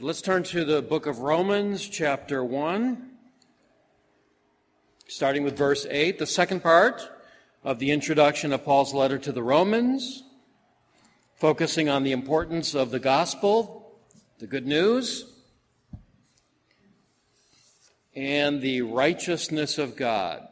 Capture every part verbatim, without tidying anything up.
Let's turn to the book of Romans, chapter one, starting with verse eight, the second part of the introduction of Paul's letter to the Romans, focusing on the importance of the gospel, the good news, and the righteousness of God.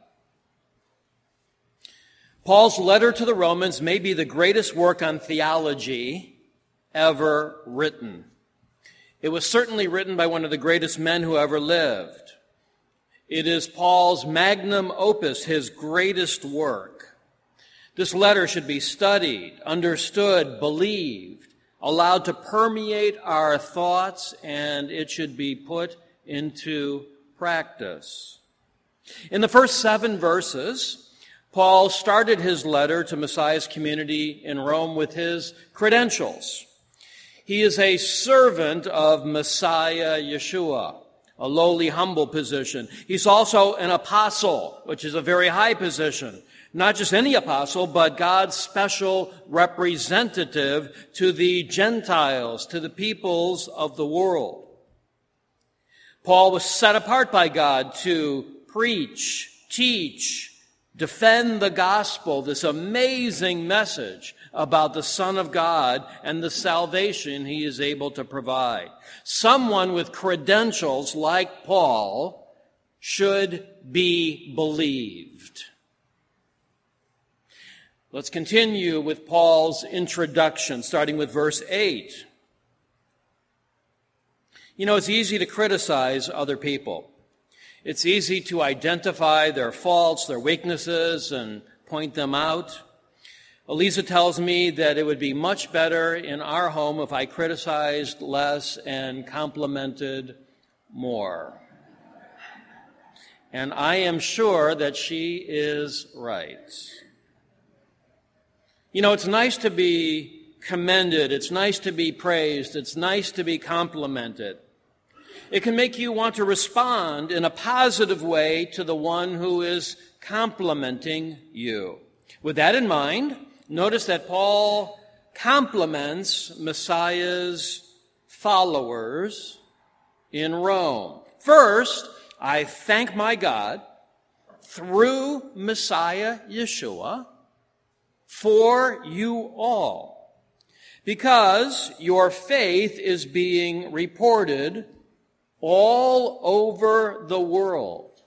Paul's letter to the Romans may be the greatest work on theology ever written. It was certainly written by one of the greatest men who ever lived. It is Paul's magnum opus, his greatest work. This letter should be studied, understood, believed, allowed to permeate our thoughts, and it should be put into practice. In the first seven verses, Paul started his letter to Messiah's community in Rome with his credentials. He is a servant of Messiah Yeshua, a lowly, humble position. He's also an apostle, which is a very high position. Not just any apostle, but God's special representative to the Gentiles, to the peoples of the world. Paul was set apart by God to preach, teach, defend the gospel, this amazing message about the Son of God and the salvation he is able to provide. Someone with credentials like Paul should be believed. Let's continue with Paul's introduction, starting with verse eight. You know, it's easy to criticize other people. It's easy to identify their faults, their weaknesses, and point them out. Elisa tells me that it would be much better in our home if I criticized less and complimented more. And I am sure that she is right. You know, it's nice to be commended. It's nice to be praised. It's nice to be complimented. It can make you want to respond in a positive way to the one who is complimenting you. With that in mind, notice that Paul compliments Messiah's followers in Rome. First, I thank my God through Messiah Yeshua for you all, because your faith is being reported all over the world.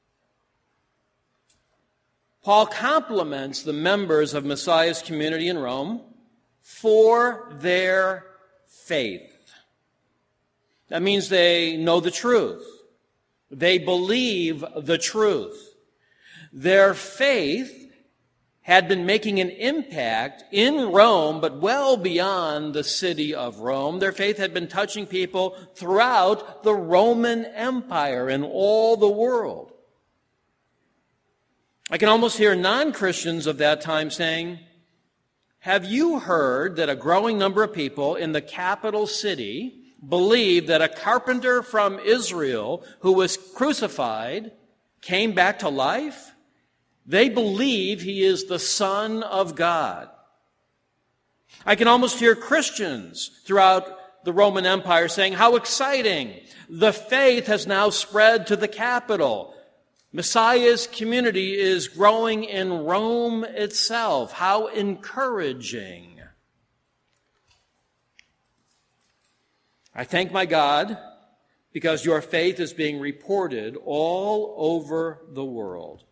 Paul compliments the members of Messiah's community in Rome for their faith. That means they know the truth. They believe the truth. Their faith had been making an impact in Rome, but well beyond the city of Rome. Their faith had been touching people throughout the Roman Empire and all the world. I can almost hear non-Christians of that time saying, have you heard that a growing number of people in the capital city believe that a carpenter from Israel who was crucified came back to life? They believe he is the Son of God. I can almost hear Christians throughout the Roman Empire saying, how exciting! The faith has now spread to the capital. Messiah's community is growing in Rome itself. How encouraging. I thank my God because your faith is being reported all over the world.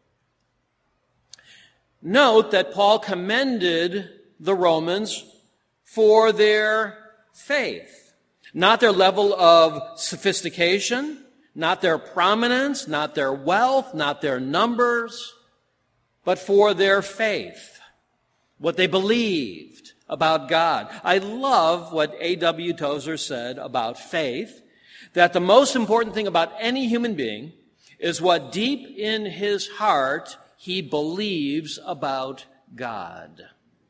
Note that Paul commended the Romans for their faith, not their level of sophistication, not their prominence, not their wealth, not their numbers, but for their faith, what they believed about God. I love what A W Tozer said about faith, that the most important thing about any human being is what deep in his heart he believes about God.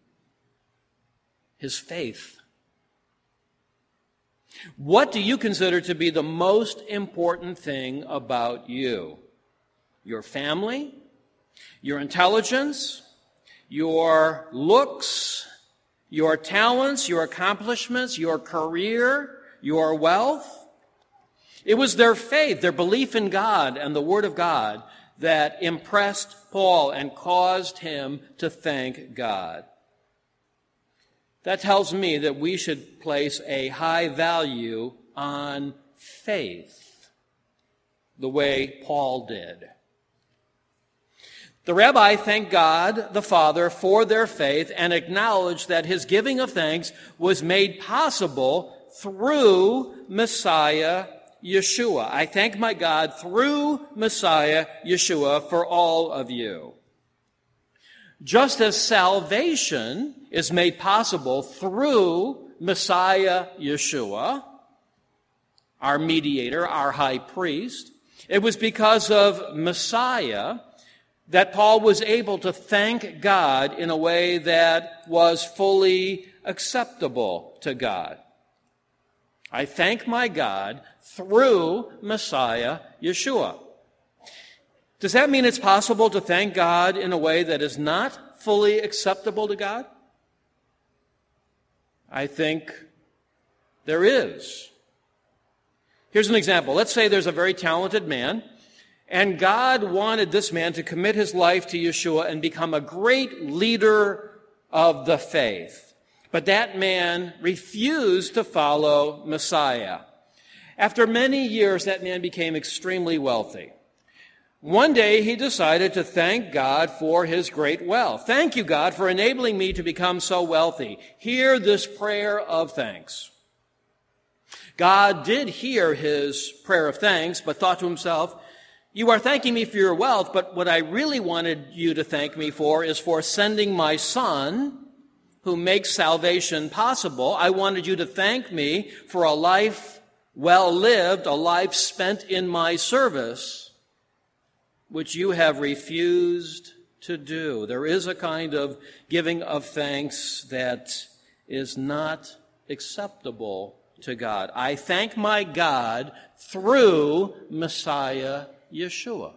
His faith. What do you consider to be the most important thing about you? Your family? Your intelligence? Your looks? Your talents? Your accomplishments? Your career? Your wealth? It was their faith, their belief in God and the Word of God that impressed Paul and caused him to thank God. That tells me that we should place a high value on faith, the way Paul did. The rabbi thanked God the Father for their faith and acknowledged that his giving of thanks was made possible through Messiah Yeshua. I thank my God through Messiah Yeshua for all of you. Just as salvation is made possible through Messiah Yeshua, our mediator, our high priest, it was because of Messiah that Paul was able to thank God in a way that was fully acceptable to God. I thank my God through Messiah Yeshua. Does that mean it's possible to thank God in a way that is not fully acceptable to God? I think there is. Here's an example. Let's say there's a very talented man, and God wanted this man to commit his life to Yeshua and become a great leader of the faith. But that man refused to follow Messiah. After many years, that man became extremely wealthy. One day, he decided to thank God for his great wealth. Thank you, God, for enabling me to become so wealthy. Hear this prayer of thanks. God did hear his prayer of thanks, but thought to himself, you are thanking me for your wealth, but what I really wanted you to thank me for is for sending my son, who makes salvation possible. I wanted you to thank me for a life well lived, a life spent in my service, which you have refused to do. There is a kind of giving of thanks that is not acceptable to God. I thank my God through Messiah Yeshua.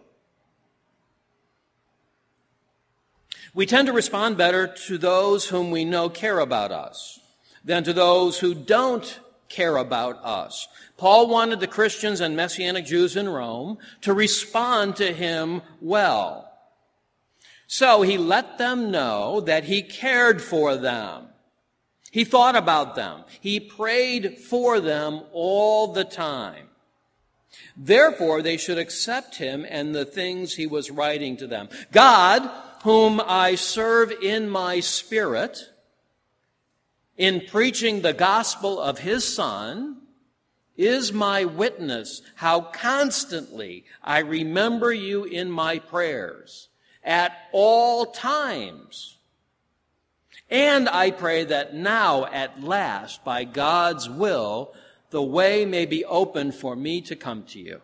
We tend to respond better to those whom we know care about us than to those who don't care about us. Paul wanted the Christians and Messianic Jews in Rome to respond to him well. So he let them know that he cared for them. He thought about them. He prayed for them all the time. Therefore, they should accept him and the things he was writing to them. God, whom I serve in my spirit, in preaching the gospel of his Son, is my witness how constantly I remember you in my prayers at all times. And I pray that now, at last, by God's will, the way may be open for me to come to you.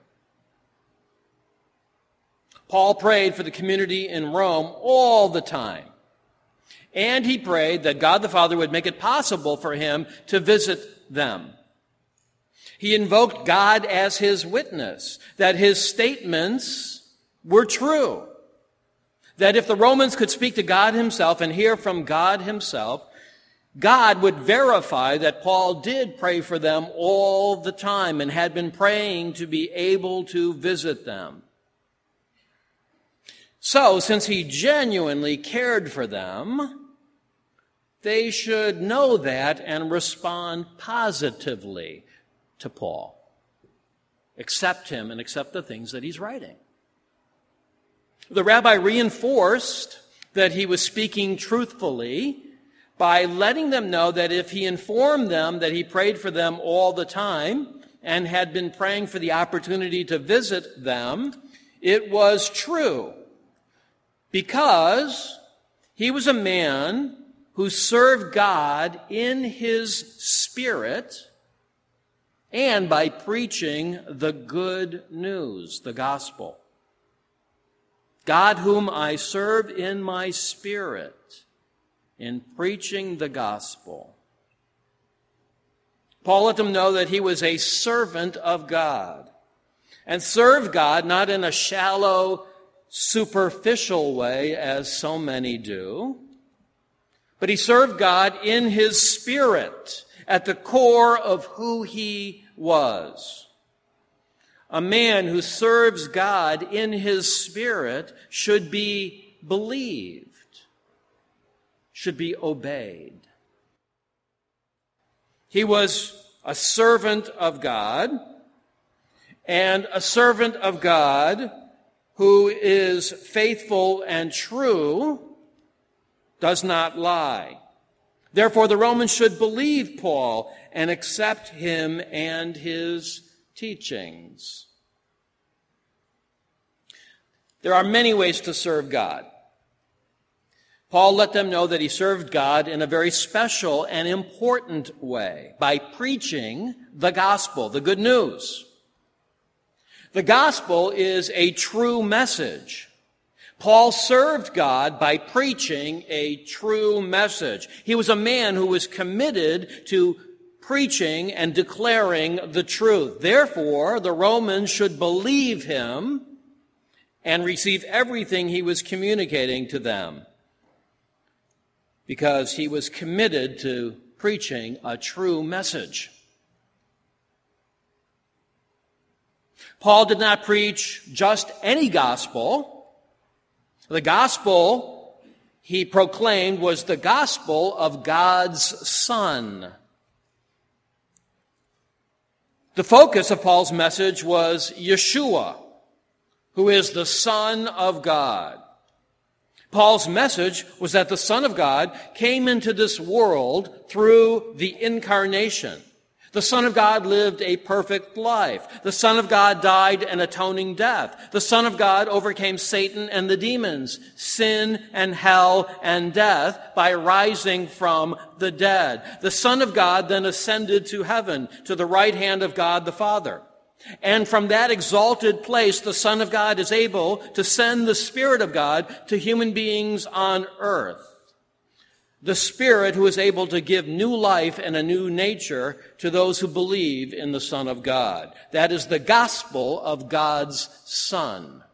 Paul prayed for the community in Rome all the time. And he prayed that God the Father would make it possible for him to visit them. He invoked God as his witness, that his statements were true. That if the Romans could speak to God himself and hear from God himself, God would verify that Paul did pray for them all the time and had been praying to be able to visit them. So, since he genuinely cared for them, they should know that and respond positively to Paul. Accept him and accept the things that he's writing. The rabbi reinforced that he was speaking truthfully by letting them know that if he informed them that he prayed for them all the time and had been praying for the opportunity to visit them, it was true. Because he was a man who served God in his spirit and by preaching the good news, the gospel. God whom I serve in my spirit in preaching the gospel. Paul let them know that he was a servant of God and served God not in a shallow, superficial way as so many do, but he served God in his spirit at the core of who he was. A man who serves God in his spirit should be believed, should be obeyed. He was a servant of God, and a servant of God who is faithful and true does not lie. Therefore, the Romans should believe Paul and accept him and his teachings. There are many ways to serve God. Paul let them know that he served God in a very special and important way by preaching the gospel, the good news. The gospel is a true message. Paul served God by preaching a true message. He was a man who was committed to preaching and declaring the truth. Therefore, the Romans should believe him and receive everything he was communicating to them, because he was committed to preaching a true message. Paul did not preach just any gospel. The gospel he proclaimed was the gospel of God's Son. The focus of Paul's message was Yeshua, who is the Son of God. Paul's message was that the Son of God came into this world through the incarnation. The Son of God lived a perfect life. The Son of God died an atoning death. The Son of God overcame Satan and the demons, sin and hell and death by rising from the dead. The Son of God then ascended to heaven, to the right hand of God the Father. And from that exalted place, the Son of God is able to send the Spirit of God to human beings on earth. The Spirit who is able to give new life and a new nature to those who believe in the Son of God. That is the gospel of God's Son.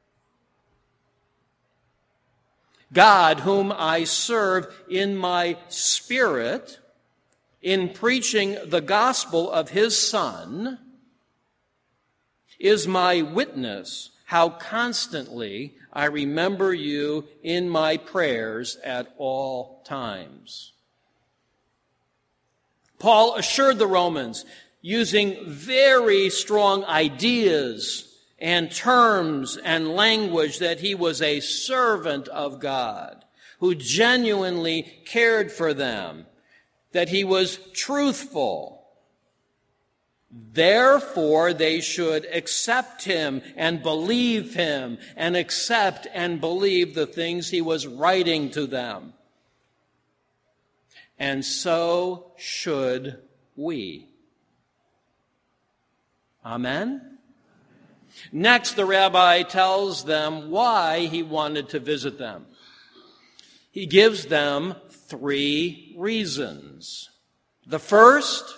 God, whom I serve in my spirit, in preaching the gospel of his Son, is my witness how constantly I remember you in my prayers at all times. Paul assured the Romans, using very strong ideas and terms and language, that he was a servant of God who genuinely cared for them, that he was truthful. Therefore, they should accept him and believe him and accept and believe the things he was writing to them. And so should we. Amen? Next, the rabbi tells them why he wanted to visit them. He gives them three reasons. The first,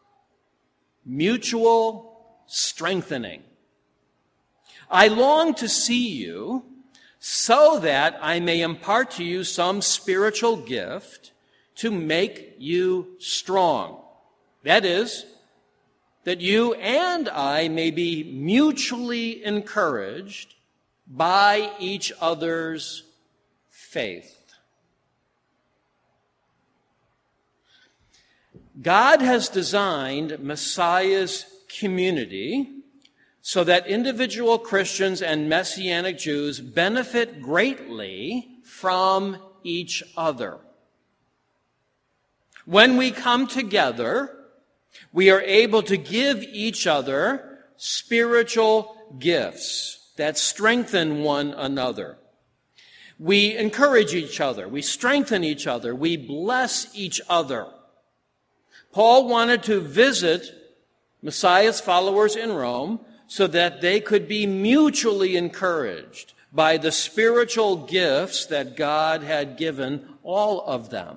mutual strengthening. I long to see you so that I may impart to you some spiritual gift to make you strong. That is, that you and I may be mutually encouraged by each other's faith. God has designed Messiah's community so that individual Christians and Messianic Jews benefit greatly from each other. When we come together, we are able to give each other spiritual gifts that strengthen one another. We encourage each other. We strengthen each other. We bless each other. Paul wanted to visit Messiah's followers in Rome so that they could be mutually encouraged by the spiritual gifts that God had given all of them.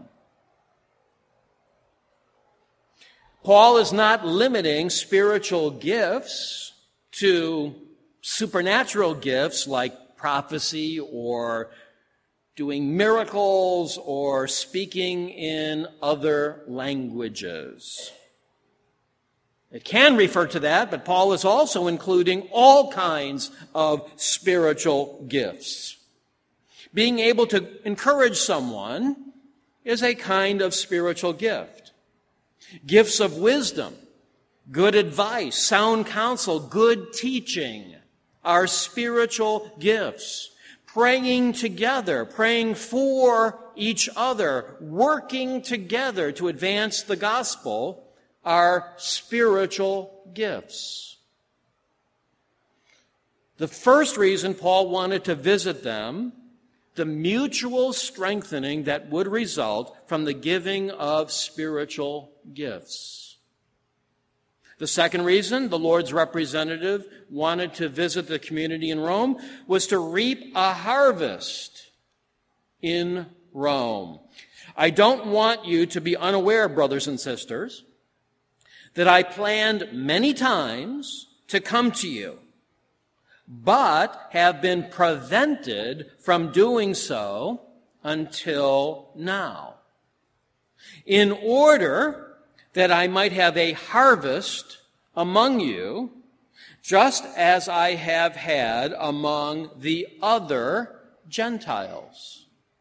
Paul is not limiting spiritual gifts to supernatural gifts like prophecy or doing miracles or speaking in other languages. It can refer to that, but Paul is also including all kinds of spiritual gifts. Being able to encourage someone is a kind of spiritual gift. Gifts of wisdom, good advice, sound counsel, good teaching are spiritual gifts. Praying together, praying for each other, working together to advance the gospel are spiritual gifts. The first reason Paul wanted to visit them, the mutual strengthening that would result from the giving of spiritual gifts. The second reason the Lord's representative wanted to visit the community in Rome was to reap a harvest in Rome. I don't want you to be unaware, brothers and sisters, that I planned many times to come to you, but have been prevented from doing so until now, in order that I might have a harvest among you, just as I have had among the other Gentiles.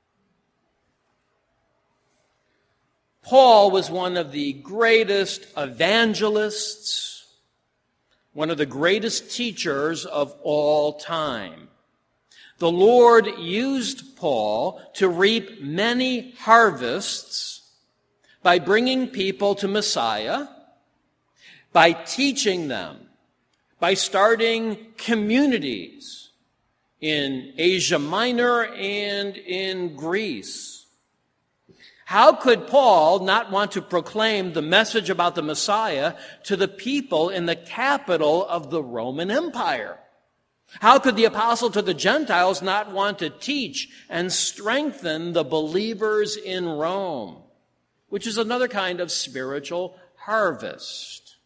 Paul was one of the greatest evangelists, one of the greatest teachers of all time. The Lord used Paul to reap many harvests by bringing people to Messiah, by teaching them, by starting communities in Asia Minor and in Greece. How could Paul not want to proclaim the message about the Messiah to the people in the capital of the Roman Empire? How could the apostle to the Gentiles not want to teach and strengthen the believers in Rome, which is another kind of spiritual harvest?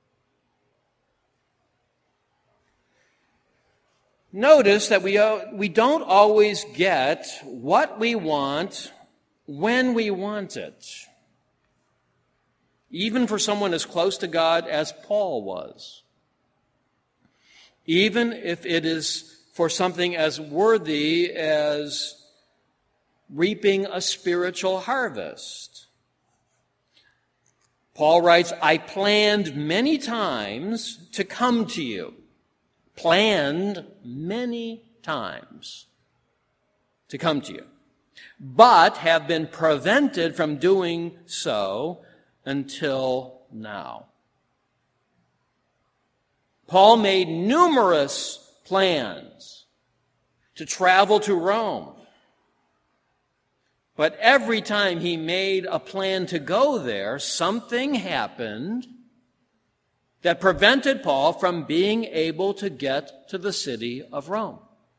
Notice that we, uh, we don't always get what we want when we want it, even for someone as close to God as Paul was, even if it is for something as worthy as reaping a spiritual harvest. Paul writes, I planned many times to come to you. Planned many times to come to you, but have been prevented from doing so until now. Paul made numerous plans to travel to Rome, but every time he made a plan to go there, something happened that prevented Paul from being able to get to the city of Rome.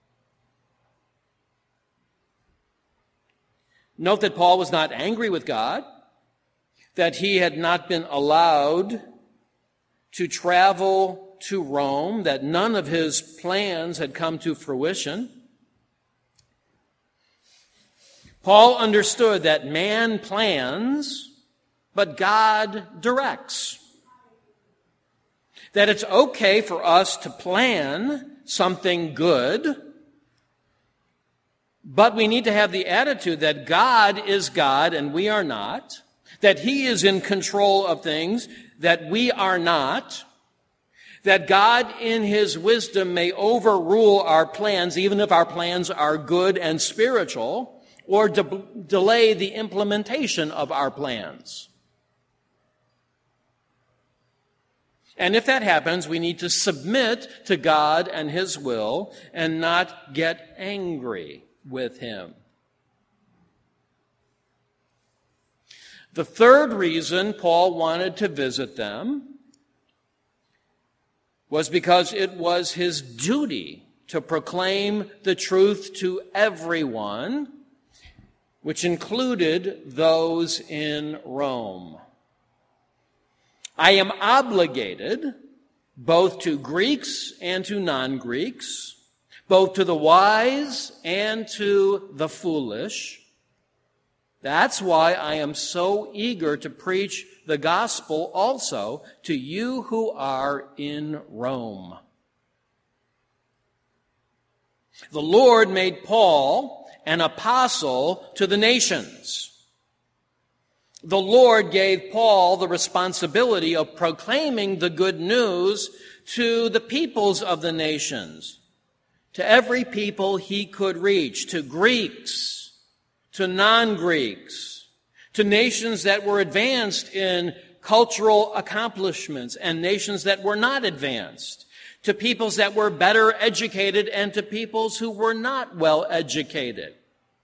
Note that Paul was not angry with God, that he had not been allowed to travel to Rome, that none of his plans had come to fruition. Paul understood that man plans, but God directs. That it's okay for us to plan something good, but we need to have the attitude that God is God and we are not, that He is in control of things that we are not, that God in His wisdom may overrule our plans, even if our plans are good and spiritual, or de- delay the implementation of our plans. And if that happens, we need to submit to God and His will and not get angry with Him. The third reason Paul wanted to visit them was because it was his duty to proclaim the truth to everyone, which included those in Rome. I am obligated both to Greeks and to non-Greeks, both to the wise and to the foolish, That's why I am so eager to preach the gospel also to you who are in Rome. The Lord made Paul an apostle to the nations. The Lord gave Paul the responsibility of proclaiming the good news to the peoples of the nations, to every people he could reach, to Greeks, to non-Greeks, to nations that were advanced in cultural accomplishments and nations that were not advanced, to peoples that were better educated and to peoples who were not well educated.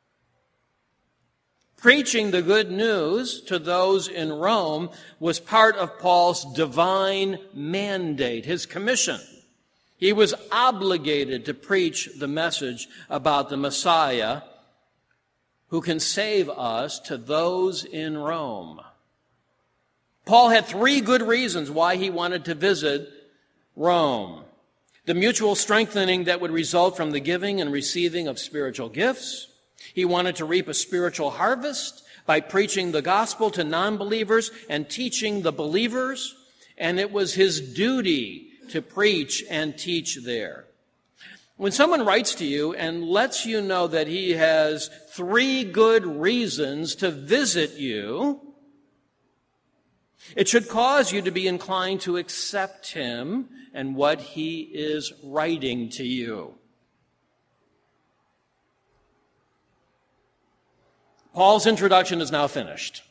Preaching the good news to those in Rome was part of Paul's divine mandate, his commission. He was obligated to preach the message about the Messiah who can save us to those in Rome. Paul had three good reasons why he wanted to visit Rome. The mutual strengthening that would result from the giving and receiving of spiritual gifts. He wanted to reap a spiritual harvest by preaching the gospel to non-believers and teaching the believers, and it was his duty to preach and teach there. When someone writes to you and lets you know that he has three good reasons to visit you, it should cause you to be inclined to accept him and what he is writing to you. Paul's introduction is now finished.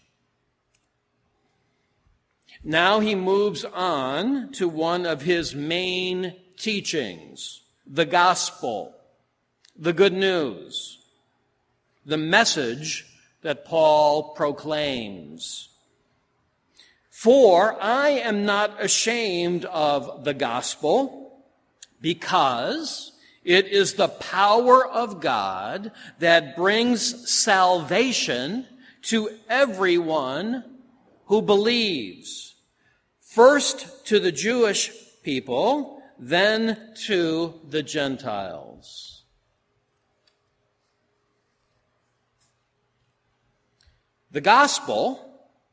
Now he moves on to one of his main teachings, the gospel, the good news, the message that Paul proclaims. For I am not ashamed of the gospel, because it is the power of God that brings salvation to everyone who believes, first to the Jewish people, then to the Gentiles. The gospel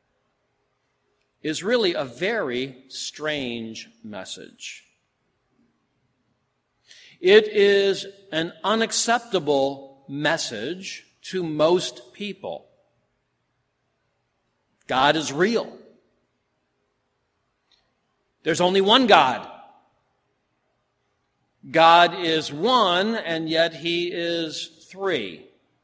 is really a very strange message. It is an unacceptable message to most people. God is real. There's only one God. God is one, and yet he is three.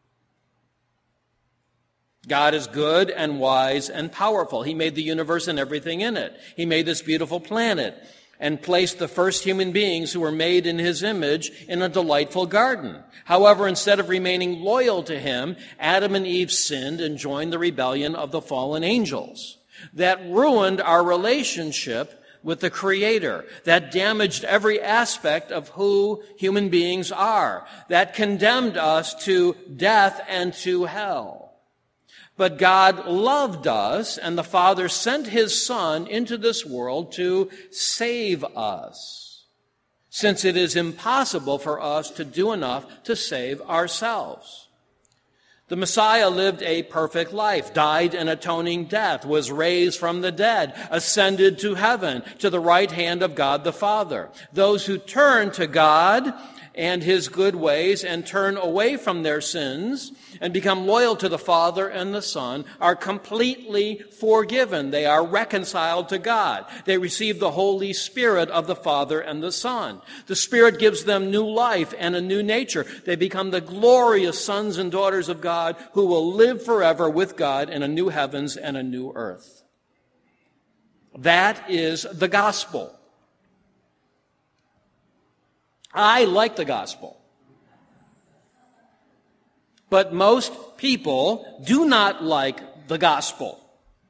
God is good and wise and powerful. He made the universe and everything in it. He made this beautiful planet and placed the first human beings who were made in his image in a delightful garden. However, instead of remaining loyal to him, Adam and Eve sinned and joined the rebellion of the fallen angels. That ruined our relationship with the Creator. That damaged every aspect of who human beings are. That condemned us to death and to hell. But God loved us, and the Father sent his Son into this world to save us, since it is impossible for us to do enough to save ourselves. The Messiah lived a perfect life, died an atoning death, was raised from the dead, ascended to heaven, to the right hand of God the Father. Those who turn to God and his good ways and turn away from their sins and become loyal to the Father and the Son are completely forgiven. They are reconciled to God. They receive the Holy Spirit of the Father and the Son. The Spirit gives them new life and a new nature. They become the glorious sons and daughters of God who will live forever with God in a new heavens and a new earth. That is the gospel. I like the gospel. But most people do not like the gospel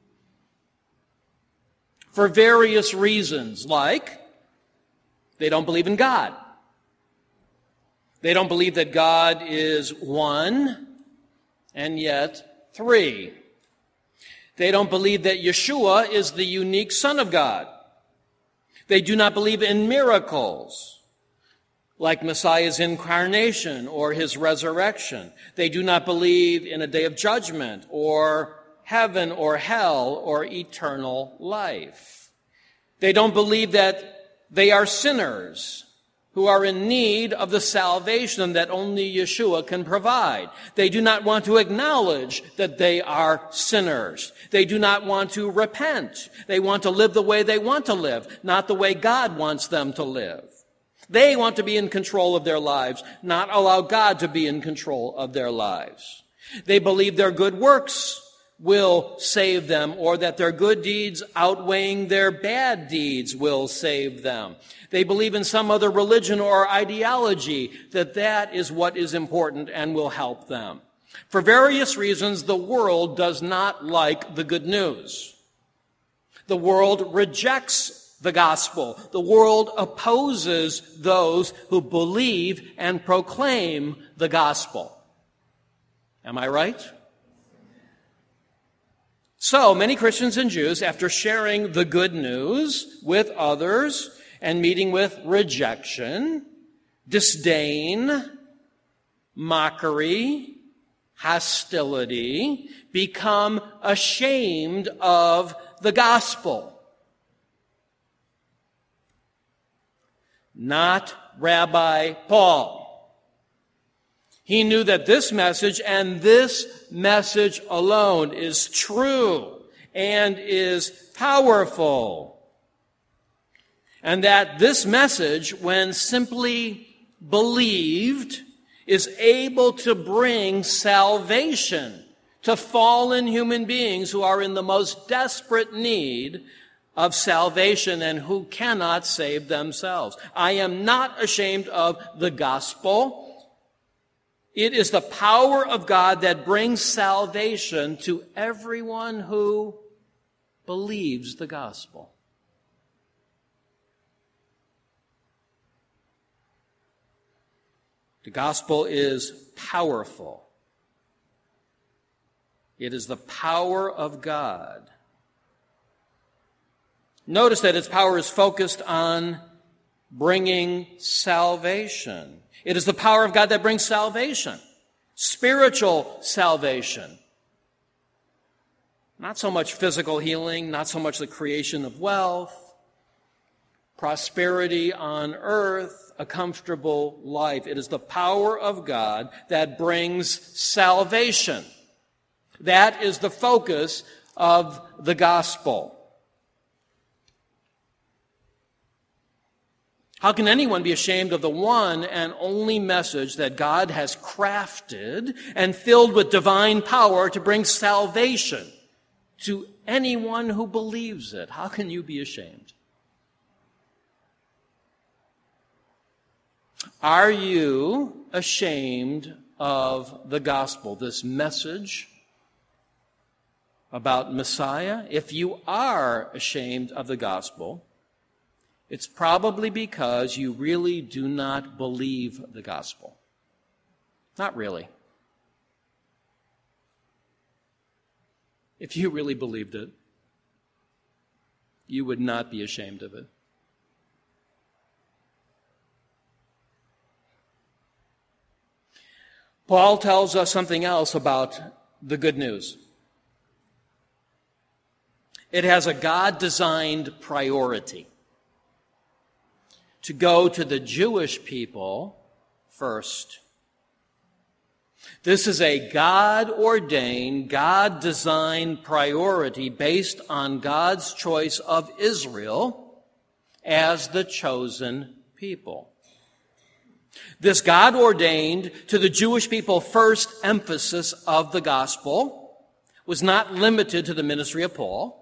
for various reasons, like they don't believe in God. They don't believe that God is one and yet three. They don't believe that Yeshua is the unique Son of God. They do not believe in miracles. like Messiah's incarnation or his resurrection. They do not believe in a day of judgment or heaven or hell or eternal life. They don't believe that they are sinners who are in need of the salvation that only Yeshua can provide. They do not want to acknowledge that they are sinners. They do not want to repent. They want to live the way they want to live, not the way God wants them to live. They want to be in control of their lives, not allow God to be in control of their lives. They believe their good works will save them, or that their good deeds outweighing their bad deeds will save them. They believe in some other religion or ideology, that that is what is important and will help them. For various reasons, the world does not like the good news. The world rejects the gospel. The world opposes those who believe and proclaim the gospel. Am I right? So many Christians and Jews, after sharing the good news with others and meeting with rejection, disdain, mockery, hostility, become ashamed of the gospel. Not Rabbi Paul. He knew that this message and this message alone is true and is powerful. And that this message, when simply believed, is able to bring salvation to fallen human beings who are in the most desperate need of salvation and who cannot save themselves. I am not ashamed of the gospel. It is the power of God that brings salvation to everyone who believes the gospel. The gospel is powerful. It is the power of God. Notice that its power is focused on bringing salvation. It is the power of God that brings salvation, spiritual salvation. Not so much physical healing, not so much the creation of wealth, prosperity on earth, a comfortable life. It is the power of God that brings salvation. That is the focus of the gospel. How can anyone be ashamed of the one and only message that God has crafted and filled with divine power to bring salvation to anyone who believes it? How can you be ashamed? Are you ashamed of the gospel, this message about Messiah? If you are ashamed of the gospel, it's probably because you really do not believe the gospel. Not really. If you really believed it, you would not be ashamed of it. Paul tells us something else about the good news. It has a God-designed priority. To go to the Jewish people first. This is a God-ordained, God-designed priority based on God's choice of Israel as the chosen people. This God-ordained to the Jewish people first emphasis of the gospel was not limited to the ministry of Paul.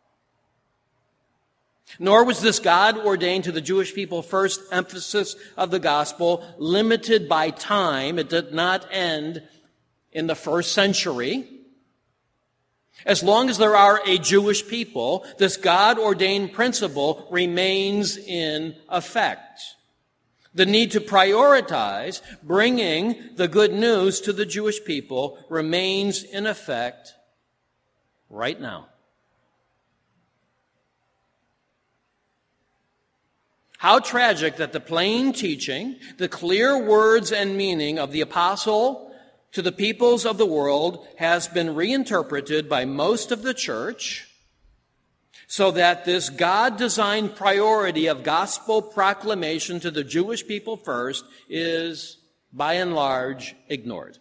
Nor was this God ordained to the Jewish people first emphasis of the gospel limited by time. It did not end in the first century. As long as there are a Jewish people, this God ordained principle remains in effect. The need to prioritize bringing the good news to the Jewish people remains in effect right now. How tragic that the plain teaching, the clear words and meaning of the apostle to the peoples of the world has been reinterpreted by most of the church, so that this God-designed priority of gospel proclamation to the Jewish people first is, by and large, ignored.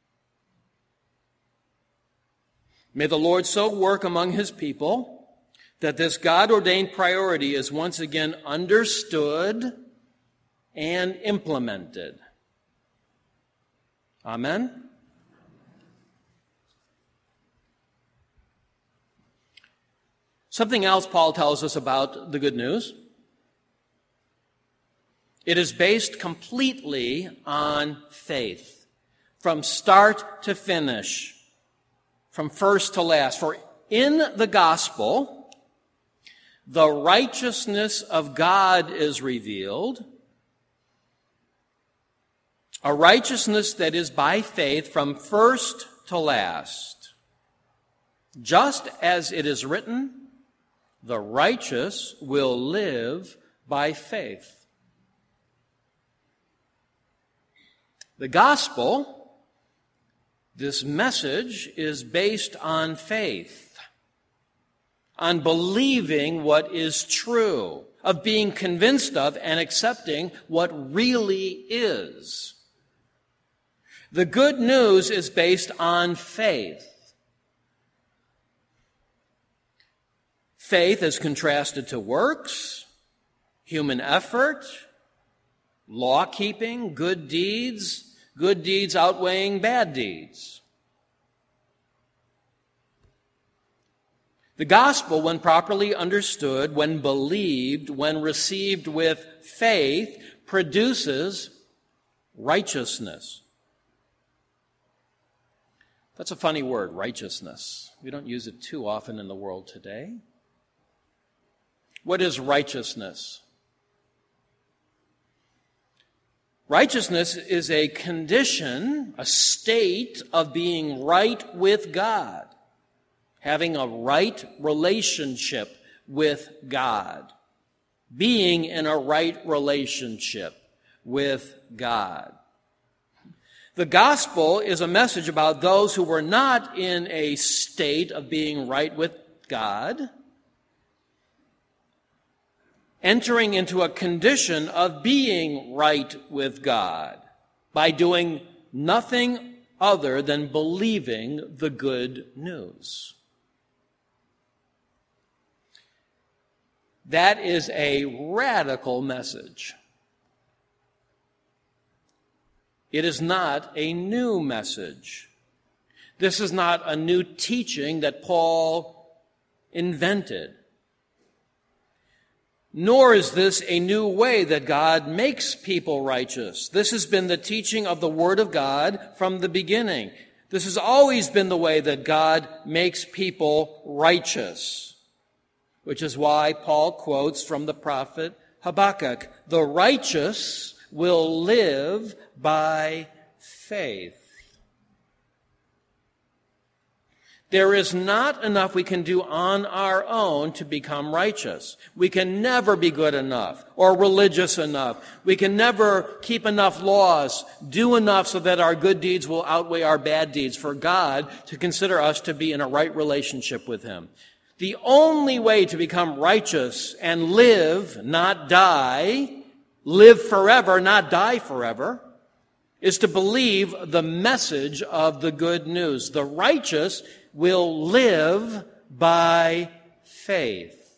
May the Lord so work among his people that this God-ordained priority is once again understood and implemented. Amen? Something else Paul tells us about the good news. It is based completely on faith, from start to finish, from first to last. For in the gospel, the righteousness of God is revealed, a righteousness that is by faith from first to last. Just as it is written, the righteous will live by faith. The gospel, this message, is based on faith, on believing what is true, of being convinced of and accepting what really is. The good news is based on faith. Faith is contrasted to works, human effort, law-keeping, good deeds, good deeds outweighing bad deeds. The gospel, when properly understood, when believed, when received with faith, produces righteousness. That's a funny word, righteousness. We don't use it too often in the world today. What is righteousness? Righteousness is a condition, a state of being right with God, having a right relationship with God, being in a right relationship with God. The gospel is a message about those who were not in a state of being right with God, entering into a condition of being right with God by doing nothing other than believing the good news. That is a radical message. It is not a new message. This is not a new teaching that Paul invented. Nor is this a new way that God makes people righteous. This has been the teaching of the Word of God from the beginning. This has always been the way that God makes people righteous, which is why Paul quotes from the prophet Habakkuk, "The righteous will live by faith." There is not enough we can do on our own to become righteous. We can never be good enough or religious enough. We can never keep enough laws, do enough so that our good deeds will outweigh our bad deeds for God to consider us to be in a right relationship with Him. The only way to become righteous and live, not die, live forever, not die forever, is to believe the message of the good news. The righteous will live by faith.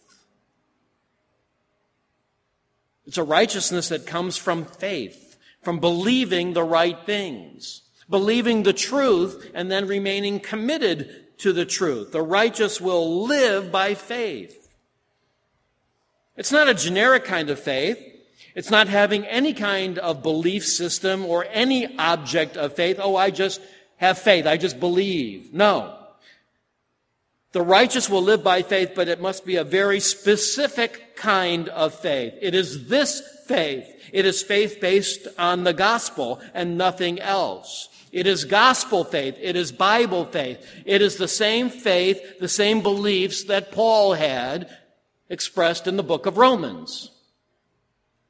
It's a righteousness that comes from faith, from believing the right things, believing the truth, and then remaining committed to the truth. The righteous will live by faith. It's not a generic kind of faith. It's not having any kind of belief system or any object of faith. Oh, I just have faith. I just believe. No. The righteous will live by faith, but it must be a very specific kind of faith. It is this faith. It is faith based on the gospel and nothing else. It is gospel faith. It is Bible faith. It is the same faith, the same beliefs that Paul had expressed in the book of Romans.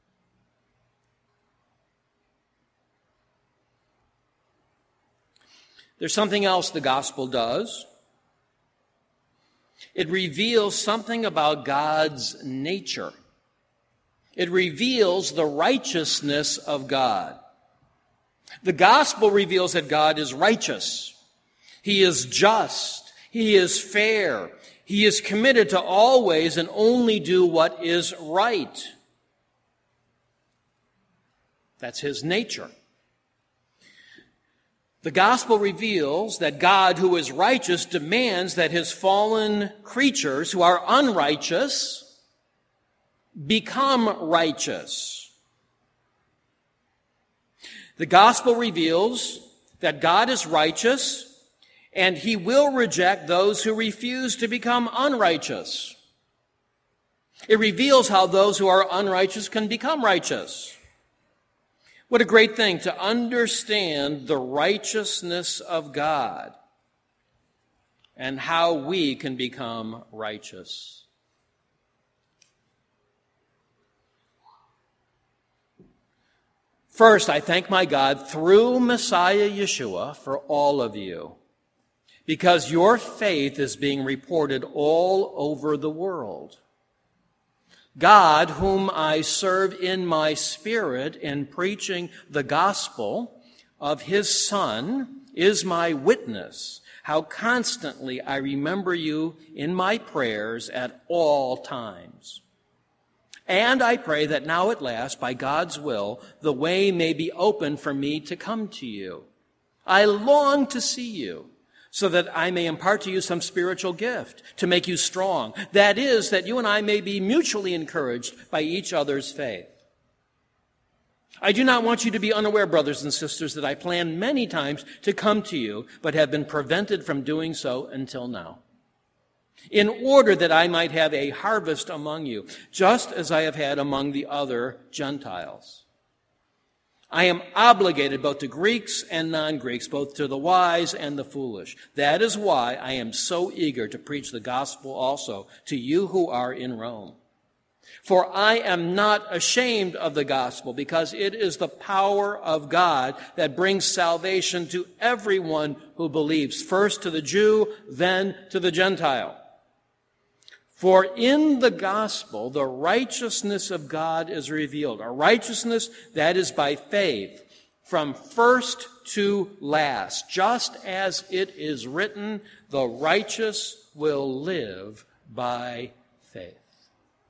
There's something else the gospel does. It reveals something about God's nature. It reveals the righteousness of God. The gospel reveals that God is righteous. He is just. He is fair. He is committed to always and only do what is right. That's his nature. The gospel reveals that God, who is righteous, demands that his fallen creatures who are unrighteous become righteous. The gospel reveals that God is righteous and he will reject those who refuse to become unrighteous. It reveals how those who are unrighteous can become righteous. What a great thing to understand the righteousness of God and how we can become righteous. First, I thank my God through Messiah Yeshua for all of you, because your faith is being reported all over the world. God, whom I serve in my spirit in preaching the gospel of his Son, is my witness, how constantly I remember you in my prayers at all times. And I pray that now at last, by God's will, the way may be open for me to come to you. I long to see you, so that I may impart to you some spiritual gift to make you strong. That is, that you and I may be mutually encouraged by each other's faith. I do not want you to be unaware, brothers and sisters, that I planned many times to come to you, but have been prevented from doing so until now, in order that I might have a harvest among you, just as I have had among the other Gentiles. I am obligated both to Greeks and non-Greeks, both to the wise and the foolish. That is why I am so eager to preach the gospel also to you who are in Rome. For I am not ashamed of the gospel, because it is the power of God that brings salvation to everyone who believes, first to the Jew, then to the Gentile. For in the gospel, the righteousness of God is revealed, a righteousness that is by faith, from first to last, just as it is written, the righteous will live by faith.